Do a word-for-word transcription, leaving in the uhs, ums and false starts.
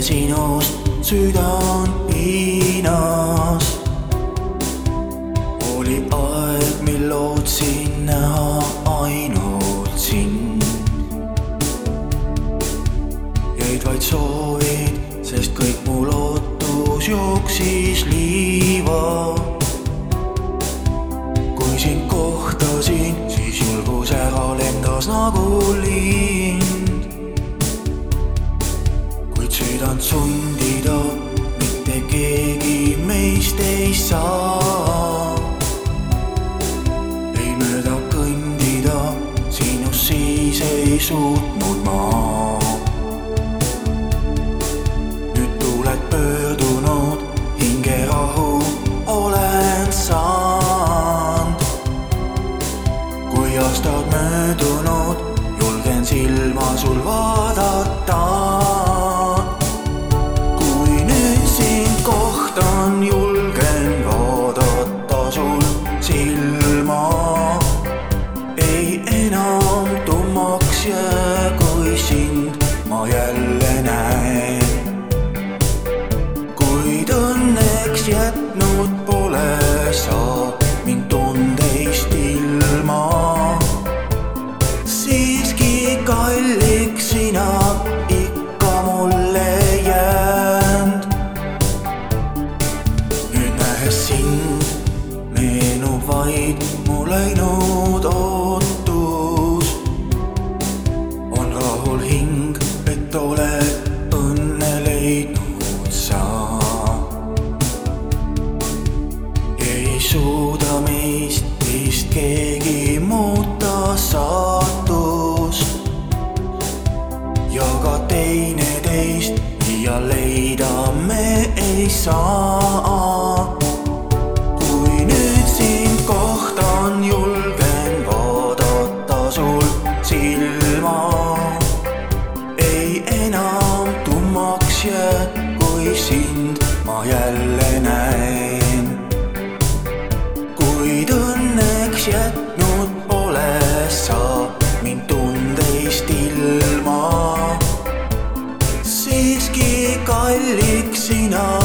sinust südant piinas. Oli aeg, mil lootsin näha ainult sind. Jäid vaid soovid, sest kõik mu lootus jooksis liiva. Kui sind kohtasin, siis julgus ära lendas nagu lind. Kuid südant sundida mitte keegi meist ei saa. Ei mööda kõndida, sinust siis ei suutnud ma. Nüüd tuuled pöördunud, hingerahu olen saanud. Kui aastad möödunud, julgen silma sul vaadata. Kui nüüd sind kohtan, julgen vaadata sul silma. Ei enam tummaks jää, kui sind ma jälle näen. Kuid õnneks jätnud pole sa mind tundeist ilma. Siiski kalliks sina ikka mulle jäänd. Nüüd nähes sind meenub vaid mu läinud ootus. On rahul hing, et oled õnne leidnud sa. Ei suuda meist vist keegi muuta saatust. Ja ka teineteist ja leida me ei saa. Kui nüüd sind kohtan, julgen vaadata sul silma. Ei enam tummaks jää, kui sind ma jälle näen. Kuid õnneks jätnud pole sa mind tundeist ilma. Siiski kalliks sina